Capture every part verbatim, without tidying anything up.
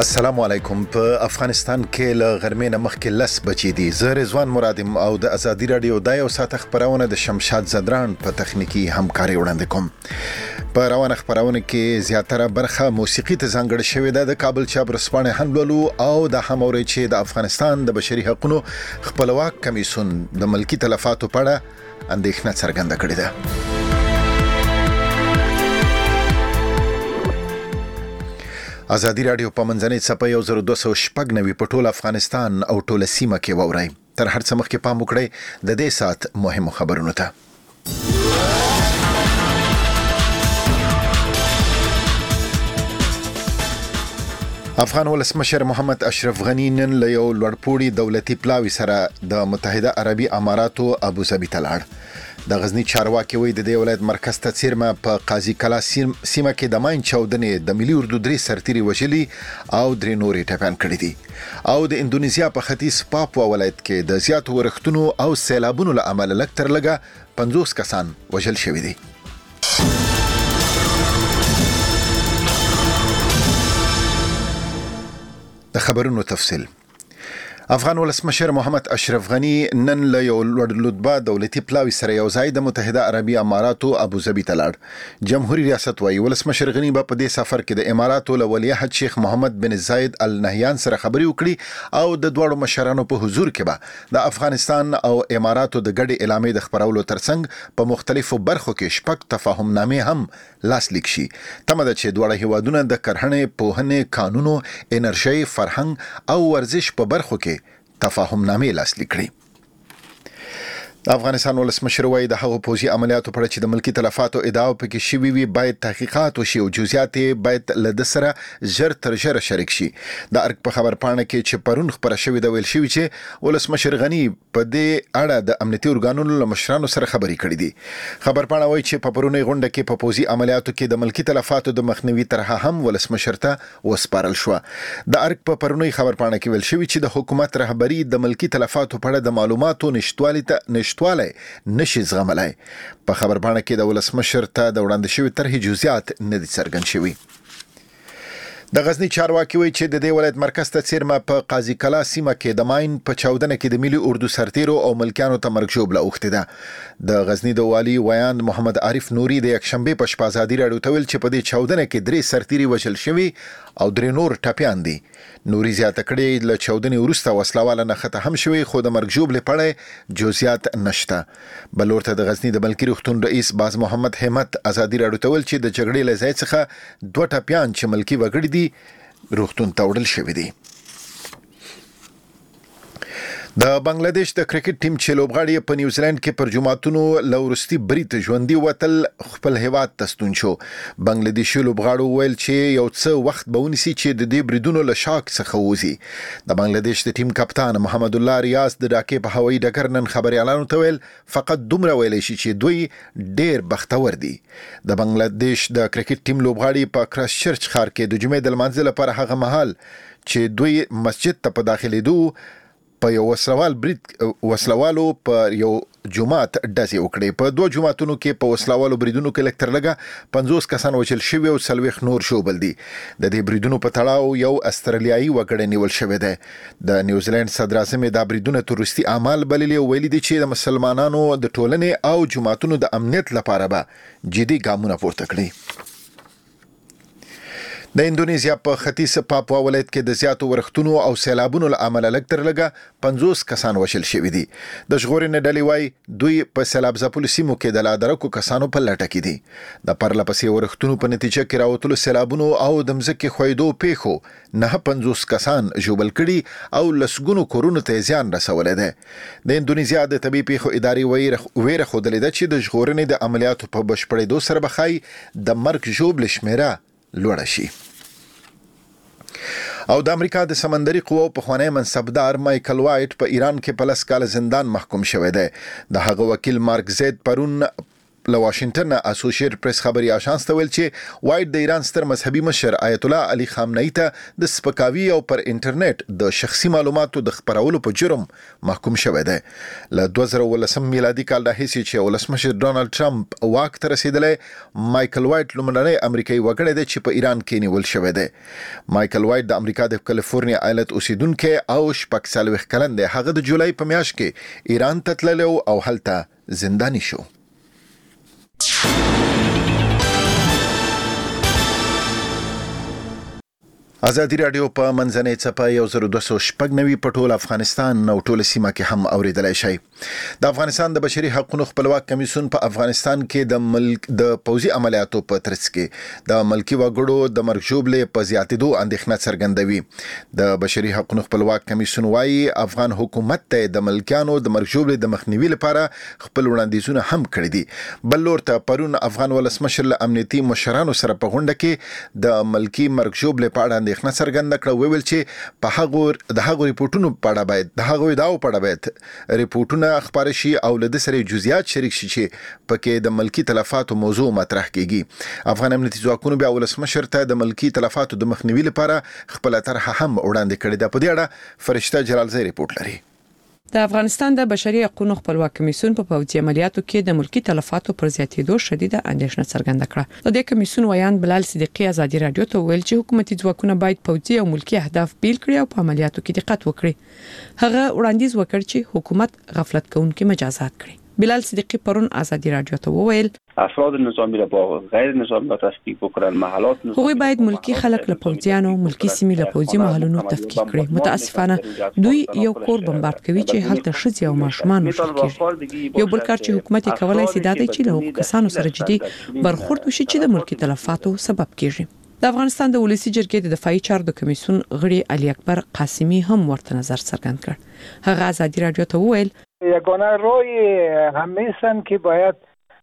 السلام علیکم. په افغانستان کې له غرمې نه مخکې لس بجې دي. زه رضوان مرادم او د ازادي رادیو د یو ساعت خبرونه د شمشاد زدران په تخنیکی همکاري وړاندې کوم. په روانه خبرونه کې زیاتره برخه موسیقي ته ځانګړې شوې ده. د کابل چابرسپانه حملولو او د هموري چې د افغانستان د بشري حقوقو خپلواک کمیسیون د ملکی تلفاتو په اړه اندېښنه څرګنده کړې ده. ازادي رادیو په منځنۍ څپه یو زر دوه سوه شپږ نوي په ټول افغانستان او ټول سیمه کې ووري. تر هر څه مخکې پام وکړئ د دې سات مهمو خبرونو ته. افغان ولسمشر محمد اشرف غنی نن له یو لوړپوړي دولتي پلاوي سره د متحده عربي اماراتو ابوظبي ته لاړ. د غزنی چارواکي وای د دې ولایت مرکز ته څیرمه په قاضي کلا سیمه کې د ماین چاودنې د ملي اردو درې سرتيري وژلي او درې نورې ټپيان کړي دي او د اندونیزیا په ختیځ پاپوا ولایت کې د زیاتو ورښتونو او سیلابونو له امله لکتر لګه پنځوس کسان وژل شوي دي. د خبرونو تفصیل. افغان ولسمشر محمد اشرف غنی نن له یو لوړ دولتي پلاوي سره یو ځای د متحده عربي اماراتو ابوظبي ته لاړ. جمهوریت ریاست وايي ولسمشر غنی په دې سفر کې د اماراتو له ولیعهد شیخ محمد بن زاید ال نهیان سره خبري وکړي او د دوړو مشرانو په حضور کې به د افغانستان او اماراتو د ګډي اعلامیې د خبرولو ترڅنګ په مختلفو برخو کې شپږ تفاهمنامې هم لاسلیک شي. تمه ده چې دوړه هیوادونه د کرهنې، پوهنې، قانونو، انرژي، فرهنګ او ورزش په برخو کې تفاهم نامې لاسلیک کړي. د افغانستان ولسمشر وايي د هغو پوځي عملیاتو پر چې د ملکی تلفاتو ادعا پکې شوي وي باید تحقیقات وشي او جزئیات باید له سره ژر تر ژره شریک شي. د ارګ په خبر پاڼه کې چې پرون خبره شوې د ویل شوی چې ولسمشر غنی په دې اړه د امنیتي ارګانونو له مشرانو سره خبري کړې دي. خبر پاڼه وايي چې په پرونی غونډه کې په پوځي عملیاتو کې د ملکی تلفاتو د مخنیوي طرحه هم ولسمشر ته وسپارل شو. د ارګ په پرونی خبر پاڼه کې ویل شوی چې د حکومت رهبری د ملکی تلفاتو په اړه د معلوماتو نشټوالي ته نشټواله نشي زغملای. په خبر پاڼه کې د ولسمشر ته د وړاندې شوی طرحې جزئیات نه دي څرګند شوي. د غزنی چارواکي وایي چې د دې ولایت مرکز ته څیرمه په قاضي کلا سیمه کې د ماین په چاودنه کې د ملي اردو سرتیرو او ملکیانو ته مرګ ژوبله اوښتې ده. د غزنی د والی ویاند محمد عارف نوري د یکشنبه په شپه ازادي راډیو ته ویل چې په دې چاودنه کې درې سرتیري وژل شوي او درې نور ټپيان دي. نوري زیاته کړي له چاودنې وروسته وسلواله نښته هم شوي خو د مرګ ژوبلې په اړه جزئیات نشته. بل ورته د غزنی د ملکی روغتون رئیس باز محمد همت ازادي راډیو ته ویل چې د جګړې له ځای څخه دوه ټپيان چې ملکی وګړي دي روغتون ته وړل شوي دي. د بنگلاديش د کرکټ ټیم چې لوبغاړي په نیوزیلند کې پر جمعتونو لورستي بریټ ژوندۍ وتل خپل هیواد ته ستون شو. بنگلاديشي لوبغاړو ویل چې یو څه وخت به ونیسي چې د دې بریدونو له شاک څخه وځي. د بنگلاديش د ټیم کپتان محمد الله ریاض د ډاکې په هوایي ډګر نن خبريالانو ته ویل فقط دومره ویل شي چې دوی ډېر بختور دي. د بنگلاديش د کرکټ ټیم لوبغاړي په کرایسټ چرچ ښار کې د جمعې د لمانځه لپاره هغه مهال چې دوی مسجد ته په داخليدو په یو وسلوال برید وسلوالو په یو جماعت داسې وکړي. په دوه جماعتونو کې په وسلوالو بریدونو کې لکتر لګه پنځوس کسان وژل شوي او سلويخ نور شوبل دي. د دې بریدونو په تړاو یو استرالیایي وګړی نیول شوی دی. د نیوزیلند صدر اعظم د بریدونو تروریستي اعمال بللي او ویلي دي چې د مسلمانانو د ټولنې او جماعتونو د امنیت لپاره به جدي ګامونه پورته کړي. د اندونیزیا په ختیځ پاپوا ولایت کې د زیاتو ورښتونو او سیلابونو له امله لکتر لګه پنځوس کسان وژل شوي دي. د ژغورنې ډلې وايي دوی په سیلاب ځپلو سیمو کې د لادرکو کسانو په لټه کې دي. د پرله پسې ورښتونو په نتیجه کې راوتلو سیلابونو او د مځکې ښویدو پیښو نه پنځوس کسان ژوبل کړي او لسګونو کورونو ته زیان رسولی دی. د اندونیزیا د طبي پیښو ادارې ویره ښودلې ده چې د ژغورنې د عملیاتو په بشپړېدو سره به ښایي د مرګ ژوبلې شمیره لوړه شي. او د امریکا د سمندري قوو پخوانی منصبدار مایکل وایټ په ایران کې په لس کاله زندان محکوم شوی دی. د هغه وکیل مارک زید پرون له واشنگټن اسوسییټ پریس خبري آژانس ته ویل چې وایټ د ایران ستر مذهبي مشر آیت الله علي خامنئي ته د سپکاوي او پر انټرنیټ د شخصي معلوماتو د خبرولو په جرم محکوم شوی دی. له دوه زره ولسم میلادي کال راهیسې چې ولسمشر ډونالد ټرمپ واک ته رسیدلی، مایکل وایټ لومړنی امریکایي وګړی دی چې په ایران کې نیول شوی دی. مایکل وایټ د امریکا د کالیفورنیا ایالت اوسیدونکی او شپږ څلوېښت کلن دی. هغه د جولای په میاشت کې ایران ته تللی او هلته زنداني شو. ازادي رادیو په منځنۍ څپه یو زر دوه سوه شپږ نوي په ټول افغانستان او ټول سیمه کې هم اوریدلای شي. د افغانستان د بشري حقوقو خپلواک کمیسیون په افغانستان کې د ملک د پوځي عملیاتو په ترڅ کې د ملکی وګړو د مرګ ژوبلې په زیاتېدو اندېښنه څرګندوي. د بشري حقوقو خپلواک کمیسیون وايي افغان حکومت ته د ملکیانو د مرګ ژوبلې د مخنیوي لپاره خپل وړاندیزونه هم کړی دي. بل لور ته پرون افغان ولسمشر له امنیتي مشرانو سره په غونډه کې د ملکی مرګ ژوبلې په اړه اندېښنه څرګنده کړه. ویل چې په هغه د هغه ریپورتونو په اړه باید د هغه داو په اړه باید ریپورتونه خبر شي او له د سره جزئیات شریک شي چې پکې د ملکی تلفاتو موضوع مطرح کیږي. افغان امنیتي ځواکونو بیا ولسمشر ته د ملکی تلفاتو د مخنیوي لپاره خپل طرح هم وړاندې کړې ده. په دې اړه فرشته جلالزی ریپورت لري. د افغانستان د بشري حقوقو خپلواک کمیسیون په پوځي عملیاتو کې د ملکی تلفاتو پر زیاتېدو شدیده اندېښنه څرګنده کړه. د دې کمیسیون ویان بلال صدیقي ازادي رادیو ته ویل چې حکومتي ځواکونه باید پوځي او ملکی اهداف بیل کړي او په عملیاتو کې دقت وکړي. هغه وړاندیز وکړ چې حکومت غفلت کوونکي مجازات کړي. بلال صدیقی پرون ازادي رادیو ته وویل افراد نظامی را با غیر نظامی را تفکیک بکنن، محلات نظامی هغوی باید ملکی خلک له پوځیانو ملکی سیمې له پوځي محلونو تفکیک کړي. متاسفانه دوی یو کور بمبارد کوي چې هلته ښځې او ماشومان وژل کیږي. یو بل کار چې حکومت کولای شي دا دی چې له کسانو سره جدي برخورد وشي چې د ملکی تلفاتو سبب کیږي. د افغانستان د ولسی جرګې د دفاعي چارو د کمیسیون غړي علي اکبر قاسمی هم ورته نظر څرګند کړ. هغه ازادي رادیو ته وویل یگانه راه همیشن که باید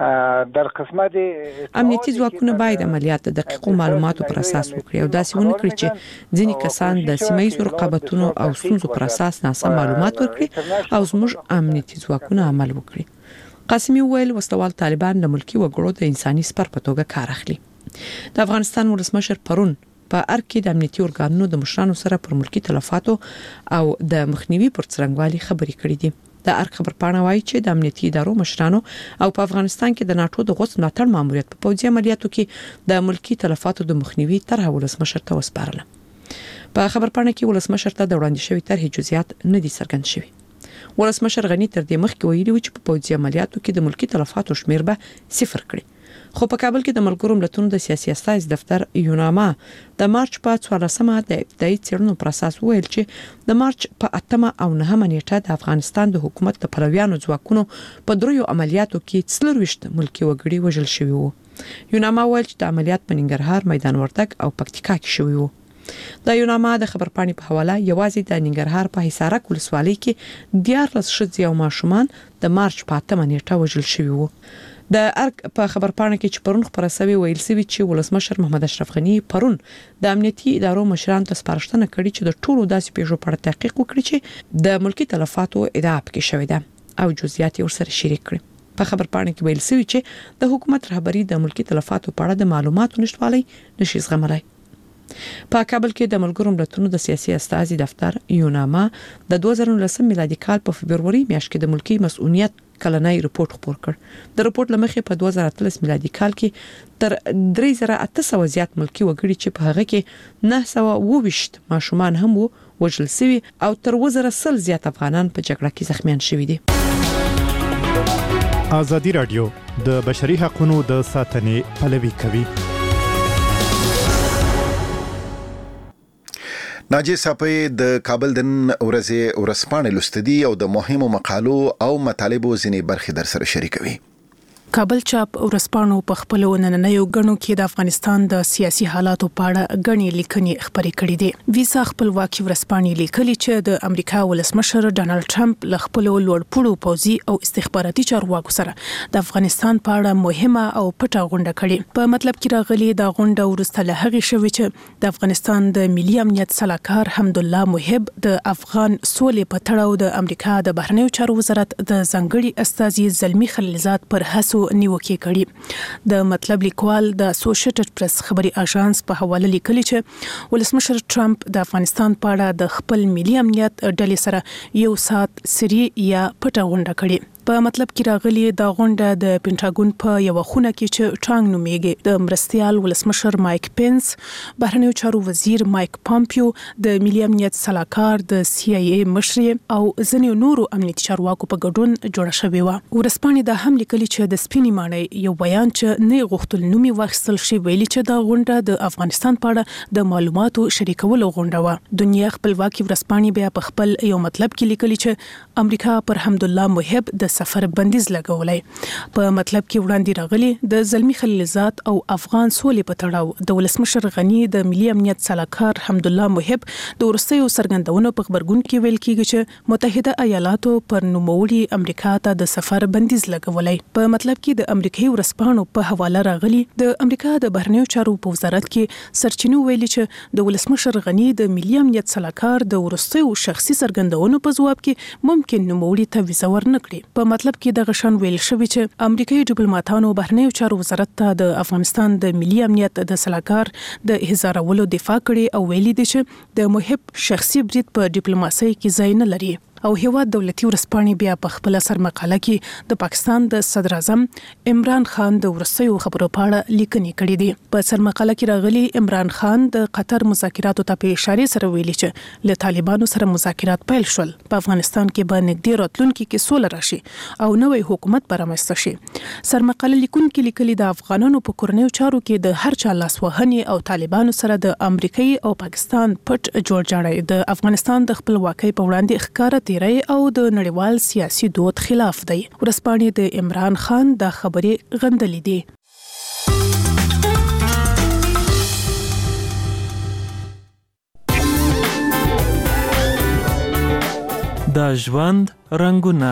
در قسمت امنیتي ځواکونه باید عملیات د دقیقو معلوماتو پر اساس وکړي او داسې ونه کړي چې ځینې کسان د سیمایي رقابتونو او ستونزو پر اساس ناسم معلومات ورکړي او زموږ امنیتي ځواکونه عمل وکړي. قاسمی ویل وسلوال طالبان د ملکی وګړو د انساني سپر په توګه کار اخلي. د افغانستان ولسمشر پرون په ارګ کې د امنیتي ارګانونو د مشرانو سره پر ملکی تلفاتو او د مخنیوي پر څرنګوالي خبرې کړې دي. د ارګ خبرپاڼه وایي چې د امنیتي ادارو مشرانو او په افغانستان کې د ناتو د غوڅ ملاتړ ماموریت په پوځي عملیاتو کې د ملکی تلفاتو د مخنیوي طرح ولسمشر ته وسپارله. په خبرپاڼه کې ولسمشر ته د وړاندې شوی طرح جزئیات نه دي څرګند شوي. ولسمشر غنی تر دې مخکې ویلي و چې په پوځي عملیاتو کې د ملکی تلفاتو شمیر به صفر کړي. خو په کابل کې د ملګرو ملتونو د سیاسي استازي دفتر یوناما د مارچ په څوارلسمه د ابتدایي څېړنو پر اساس ویل چې د مارچ په اتمه او نهمه نیټه د افغانستان د حکومت د پلویانو ځواکونو په دریو عملیاتو کې څلورویشت ملکی وګړي وژل شوي وو. یوناما ویل چې د عملیات په ننګرهار، میدان وردګ او پکتیکا کې شوي وو. د یوناما د خبرپاڼې په حواله یوازې د ننګرهار په حصارک ولسوالۍ کې دیارلس ښځې او ماشومان د مارچ په اتمه نیټه وژل شوي وو. د ارګ په خبرپاڼه کې چې پرون خبره شوې ویل شوی چې ولسمشر محمد اشرف غنی پرون د امنیتي ادارو مشرانو ته سپارښتنه کړې چې د ټولو داسې پیښو په اړه تحقیق وکړي چې د ملکی تلفاتو ادعا پکې شوې ده او جزئیات یې ورسره شریک کړي. په خبرپاڼه کې ویل شوی چې د حکومت رهبری د ملکی تلفاتو په اړه د معلوماتو نشټوالي نشي زغملای. په کابل کې د ملګرو ملتونو د سیاسي استازي دفتر یوناما د دوه زره نولسم میلادي کال په فبروري میاشت کې د ملکی مسؤلیت کلنۍ رپورت خپور کړ. د رپورت لمخې په دوه زره اتلس میلادي کال کې تر درې زره اته سوه زیات ملکی وګړي چې په هغه کې نه سوه اووه ویشت ماشومان هم وژل شوي او تر اووه زره سل زیات افغانان په جګړه کې زخمیان شوي دي. ازادي رادیو د بشري حقوقو د ساتنې پلوي کوي. ناجی صاحب د کابل د ورځې ورسپانې لستدي او د مهمو مقالو او مطالبو ځینې برخې در سره شریکوي. کابل چاپ ورسپانو په خپل نننیو غنو کې د افغانستان د سیاسي حالاتو په اړه غني لیکنې خبرې کړې دي. ویسا خپلواکي ورسپانې لیکلي چې د امریکا ولسمشر ډانلډ ټرمپ له خپل لوړپوړو پوځي او استخباراتي چارواکو سره د افغانستان په اړه مهمه او پټه غونډه کړې. په مطلب کې راغلي دا غونډه ورسته له هغې شوې چې د افغانستان د ملي امنیت سلاکار حمدالله محب د افغان سولې په تړاو د امریکا د بهرنیو چارو وزارت د ځانګړي استازي زلمی خلیلزاد پر هڅو عملیاتو نیوکه کړي. د مطلب لیکوال د اسوسییټډ پریس خبري اژانس په حواله لیکلي چې ولسمشر ټرمپ د افغانستان په اړه د خپل ملي امنیت ډلې سره یو سات سری یا پټه غونډه کړې. په مطلب کې راغلي دا غونډه د پینټاګون په یو خونه کې چې ټرانګ نومیږي د مرستيال ولسمشر مایک پینس، بهرنیو چارو وزیر مایک پامپیو، د ملي امنیت سلاکار د سی آی ای مشر او ځینو نورو امنیتي چارواکو په ګډون جوړه شوې و. ورسپانې د هم لیکلي چې د سپینې ماڼۍ یو بیان چې نه غوښتل نومي واخیستل شي ویلي چې دا غونډه د افغانستان په اړه د معلوماتو شریکولو غونډه و. دنیا خپلواکي ورسپانې بیا په خپل یو مطلب کې لیکلي چې امریکا پر حمدالله محب د سفر بندیز لګولای. په مطلب کې وړاندې راغلي د زلمی خلیلزاد او افغان سولې په تړاو د ولسمشر غنی د ملي امنیت سلاکار حمدالله محب د ورستیو سرګندونو په خبرګون کې ویل کیږي چې متحده ایالاتو پر نوموړي امریکا ته د سفر بندیز لګولای. په مطلب کې د امریکایي ورسپانو په حواله راغلي د امریکا د بهرنیو چارو په وزارت کې سرچینو ویلي چې د ولسمشر غنی د ملي امنیت سلاکار د ورستیو شخصي سرګندونو په ځواب کې ممکن نوموړي ته ویزا ورنکړي. په مطلب کې د غشن ویل شوی چې امریکایي ډیپلوماټانو بهرنیو چارو وزارت ته د افغانستان د ملي امنیت د سلاکار د احزارولو دفاع کړي او ویلي دي چې د محب شخصي برید په ډیپلوماسۍ کې ځای نه لري. او هیواد دولتي ورسپانې بیا په خپل سر مقاله کې د پاکستان د صدر اعظم عمران خان د ورسیو خبرو په اړه لیکنې کړې دي. په سر مقاله کې راغلي عمران خان د قطر مذاکراتو ته په اشاره سره ویلي چې له طالبانو سره مذاکرات پیل شول، په افغانستان کې به نږدې راتلونکي کې سوله راشي او نوې حکومت برامسته شي. سر مقاله لیکونکو لیکلي د افغانانو په کورنیو چارو کې د هر چا لاسوهنې او طالبانو سره د امریکایي او پاکستان پټ جوړ جاړی د افغانستان د خپلواکۍ په وړاندې ښکارا تیری او د نړیوال سیاسي دود خلاف دی. ورسپانې د عمران خان د خبرې غندلې دي. د ژوند رنگونه.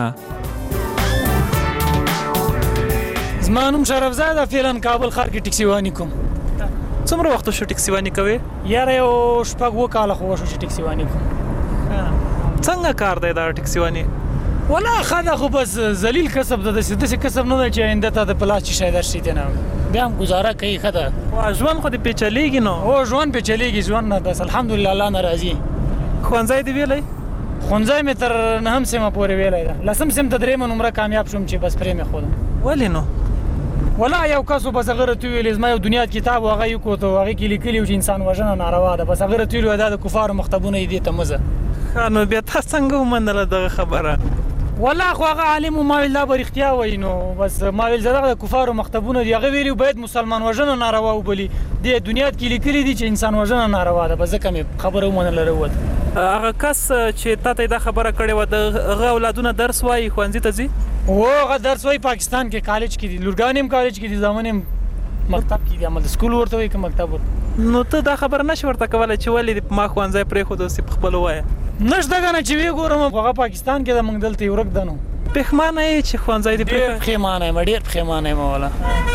زما نوم شرفزاد، فعلا کابل ښار کې ټکسیواني کوم. څومره وخت شو ټکسیواني کوي؟ یاره یو شپږ اووه کاله خو شو چې ټکسیواني کوم. څنګه کار دی دا ټکسیواني؟ ولا خدا خو بس ذلیل کسب ده، داسې کسب نه دی چې آینده ته د پلاس چې شاید درشي دی نه بیا هم گزاره کوي. ښه ده ژوند خو دې پیچلیږي نو؟ هو ژوند پیچلیږي، ژوند نه بس الحمدلله الله نه راضي. ښوونځی دې ویلی؟ ښوونځی مې تر نهم سیمه پورې ویلی ده، لسم سیم ته درېیمه نمره کامیاب شوم چې بس پرې مې ښودم. ولې نو؟ ولا یو کس بس هغه راته ویلې زما یو دنیا کتاب و هغه یې وکوت، هغه کې لیکلي و چې انسان وژنه ناروا ده، بس هغه راته ویلي دا د کفارو مکتبونه یې دې ته مه ځه. ښه نو بیا تا څنګه ومنله دغه خبره؟ والله خو هغه عالم و ما ویل دا به رښتیا وایي، نو بس ما ویل زه دغه د کفارو مکتبونه دي، هغه ویلي باید مسلمان وژنه ناروا وبولي، دې دنیا کې لیکلي دي چې انسان وژنه ناروا ده، بس ځکه مې خبره ومنله راووت. هغه کس چې تا ته دا خبره کړې وه د هغه اولادونه درس وایي، ښوونځي ته ځي؟ هو هغه درس وایي پاکستان کې کالج کې دي، لورګانې هم کالج کې دي، زامن هم مکتب کې دي، عمل سکول ورته وایي که مکتب ورته. نو ته دا خبره نشې ورته کولی چې ولې ما ښوونځی پرېښود اوس یې په خپلو وایه؟ نشته که نه چې ویې ګورم هغه پاکستان کې ده، موږ دلته یې ورک ده. نو پښیمانه یې چې ښوونځی دې ډېر پښیمانه یم، ډېر پښیمانه یم والا.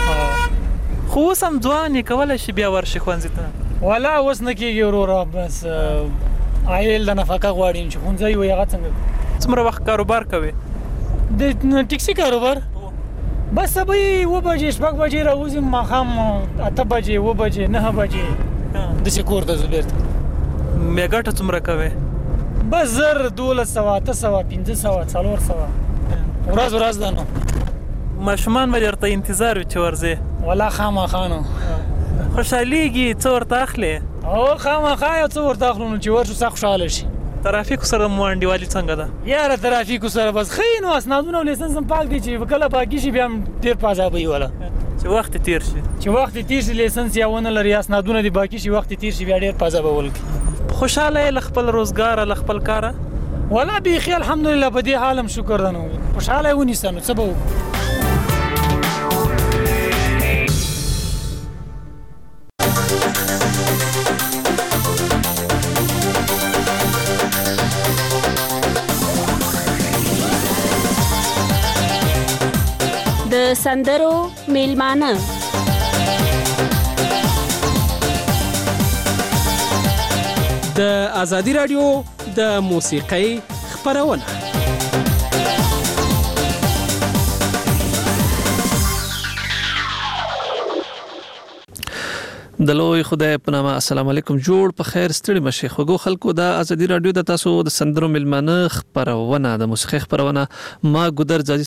خو اوس هم ځوان یې، کولی شي بیا ورشي ښوونځي ته؟ والا اوس نه کېږي وروره، بس عایل د نفقه غواړي چې ښوونځی وي هغه څنګه. څومره وخت کاروبار کوې؟ د ټکسي کاروبار بس سبا یې اووه بجې شپږ بجې راوځم، ماښام اته بجې اووه بجې نهه بجې داسې کور ته ځو بېرته. بیا ګټه څومره کوې؟ بس زر دولس سوه اته سوه پنځه سوه څلور سوه ورځ ورځ ده. نو ماشومان به درته انتظار وي چې ورځې؟ والله خامخا نو خوشحالېږي څه ورته اخلې؟ او خامخا یو څه ورته اخلو نو چې ورشو سخت خوشحاله شي. ترافیکو سره مو انډیوالي څنګه ده؟ یاره ترافیکو سره بس ښه نو اسنادونه او لیسنس هم پاک دي، چې کله پاکي شي بیا هم ډېر په عذابه وي والا. چې وخت تیر شي چې وخت تیر شي لیسنس یا ونه لري اسنادونه دې باقي شي، وخت تیر شي بیا ډېر په عذابه ولکي. خوشحاله یې له خپل روزګاره له خپل کاره؟ والا بیخي الحمدلله په دې حال هم شکر ده. نو خوشحاله یې ونیسه نو څه به وکړو. د سندرو میلمانه د ازادي رادیو د موسیقۍ خبرونه د لوی خدای په نامه السلام علیکم جوړ په خیر ستړي مشه خوګو خلکو د ازادي رادیو د تاسو د سندرو ملمانه خبرونه د موسیقي خبرونه ما ګودر ځای